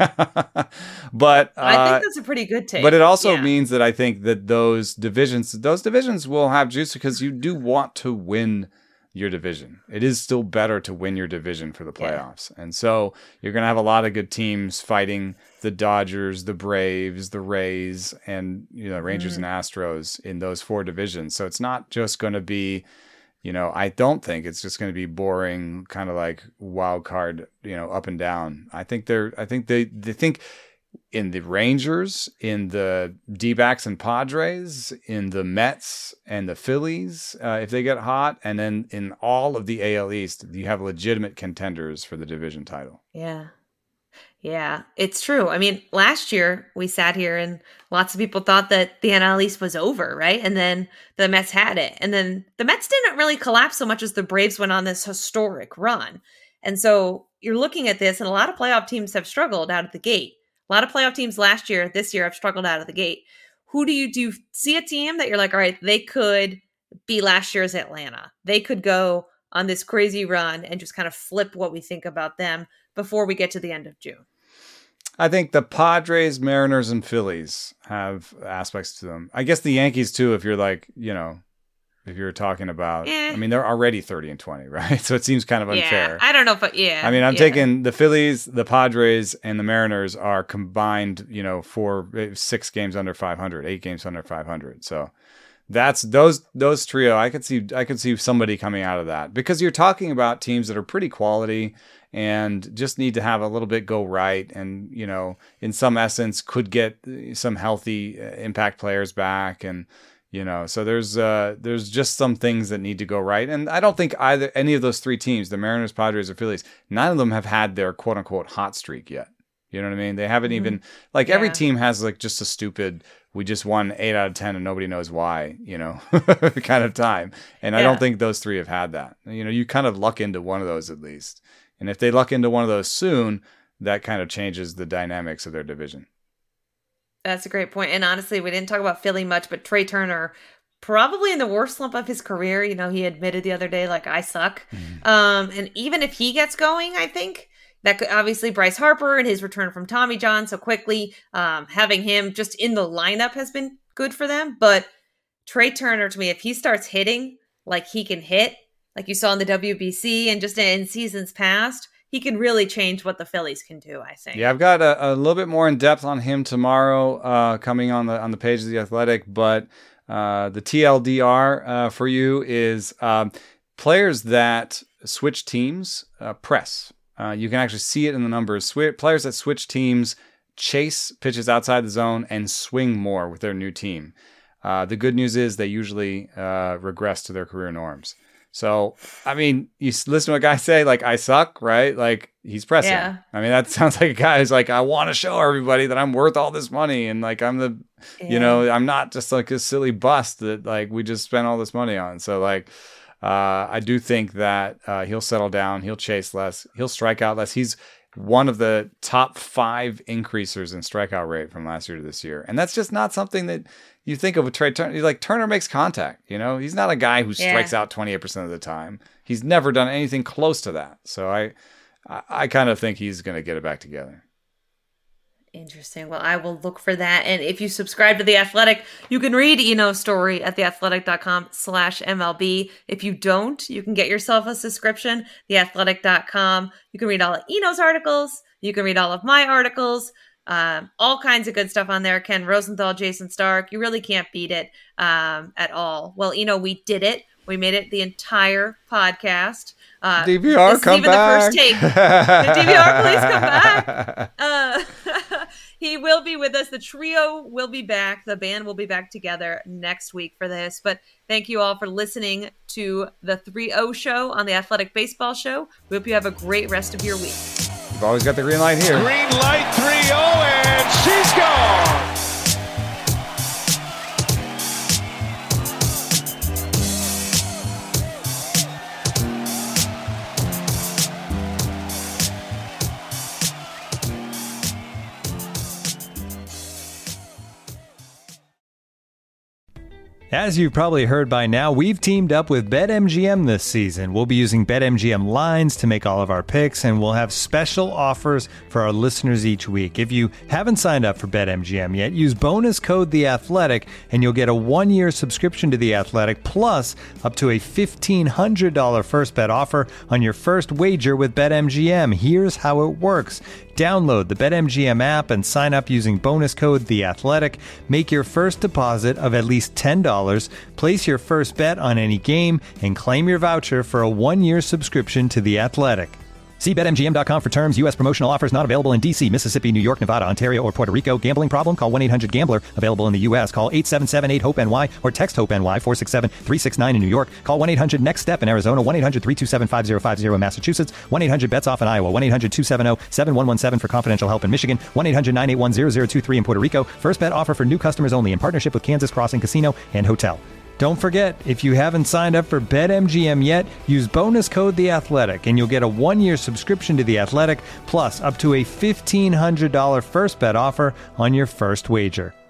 But I think that's a pretty good take. But it also means that I think that those divisions will have juice because you do want to win your division. It is still better to win your division for the playoffs. Yeah. And so you're going to have a lot of good teams fighting the Dodgers, the Braves, the Rays, and Rangers and Astros in those four divisions. So it's not just going to be, I don't think it's just going to be boring, kind of like wild card, up and down. I think they think in the Rangers, in the D-backs and Padres, in the Mets and the Phillies, if they get hot, and then in all of the AL East, you have legitimate contenders for the division title. Yeah. Yeah, it's true. I mean, last year we sat here and lots of people thought that the NL East was over, right? And then the Mets had it. And then the Mets didn't really collapse so much as the Braves went on this historic run. And so you're looking at this, and a lot of playoff teams have struggled out of the gate. A lot of playoff teams this year have struggled out of the gate. Who do you see a team that you're like, all right, they could be last year's Atlanta. They could go on this crazy run and just kind of flip what we think about them before we get to the end of June? I think the Padres, Mariners, and Phillies have aspects to them. I guess the Yankees too, if you're like, if you're talking about, I mean, they're already 30-20, right? So it seems kind of unfair. I don't know, but I mean, I'm taking the Phillies, the Padres, and the Mariners are combined, for 6 games under 500, 8 games under 500. So that's those trio. I could see somebody coming out of that, because you're talking about teams that are pretty quality and just need to have a little bit go right, and in some essence could get some healthy impact players back, and so there's just some things that need to go right. And I don't think any of those 3 teams, the Mariners, Padres, or Phillies, none of them have had their quote unquote hot streak yet. You know what I mean? They haven't even every team has like just a stupid, we just won 8 out of 10 and nobody knows why, kind of time. And I don't think those 3 have had that. You kind of luck into one of those at least. And if they luck into one of those soon, that kind of changes the dynamics of their division. That's a great point. And honestly, we didn't talk about Philly much, but Trey Turner, probably in the worst slump of his career. He admitted the other day, like, I suck. And even if he gets going, I think that could, obviously Bryce Harper and his return from Tommy John so quickly, having him just in the lineup has been good for them. But Trey Turner, to me, if he starts hitting like he can hit, like you saw in the WBC and just in seasons past, he can really change what the Phillies can do, I think. Yeah, I've got a little bit more in depth on him tomorrow, coming on the page of The Athletic. But the TLDR for you is players that switch teams press. You can actually see it in the numbers. Players that switch teams chase pitches outside the zone and swing more with their new team. The good news is they usually regress to their career norms. So, I mean, you listen to a guy say, like, I suck, right? Like, he's pressing. Yeah. I mean, that sounds like a guy who's like, I want to show everybody that I'm worth all this money. And, like, I'm I'm not just like a silly bust that, like, we just spent all this money on. So, like, I do think that he'll settle down. He'll chase less. He'll strike out less. He's one of the top 5 increasers in strikeout rate from last year to this year. And that's just not something that you think of with Trey Turner. Like, Turner makes contact, he's not a guy who strikes out 28% of the time. He's never done anything close to that. So I kind of think he's going to get it back together. Interesting. Well, I will look for that. And if you subscribe to The Athletic, you can read Eno's story at theathletic.com/MLB. If you don't, you can get yourself a subscription, theathletic.com. You can read all of Eno's articles. You can read all of my articles. All kinds of good stuff on there. Ken Rosenthal, Jason Stark. You really can't beat it at all. Well, we did it. We made it the entire podcast. DVR, come back. This is even the first take. The DVR, please come back. He will be with us. The trio will be back. The band will be back together next week for this. But thank you all for listening to the 3-0 show on the Athletic Baseball Show. We hope you have a great rest of your week. You've always got the green light here. Green light 3-0, and she's gone. As you've probably heard by now, we've teamed up with BetMGM this season. We'll be using BetMGM lines to make all of our picks, and we'll have special offers for our listeners each week. If you haven't signed up for BetMGM yet, use bonus code TheAthletic, and you'll get a 1-year subscription to The Athletic, plus up to a $1,500 first bet offer on your first wager with BetMGM. Here's how it works. Download the BetMGM app and sign up using bonus code TheAthletic. Make your first deposit of at least $10. Place your first bet on any game and claim your voucher for a 1-year subscription to The Athletic. See BetMGM.com for terms. U.S. promotional offers not available in D.C., Mississippi, New York, Nevada, Ontario, or Puerto Rico. Gambling problem? Call 1-800-GAMBLER. Available in the U.S. Call 877-8-HOPE-NY or text HOPE-NY 467-369 in New York. Call 1-800-NEXT-STEP in Arizona. 1-800-327-5050 in Massachusetts. 1-800-BETS-OFF in Iowa. 1-800-270-7117 for confidential help in Michigan. 1-800-981-0023 in Puerto Rico. First bet offer for new customers only in partnership with Kansas Crossing Casino and Hotel. Don't forget, if you haven't signed up for BetMGM yet, use bonus code The Athletic, and you'll get a 1-year subscription to The Athletic, plus up to a $1,500 first bet offer on your first wager.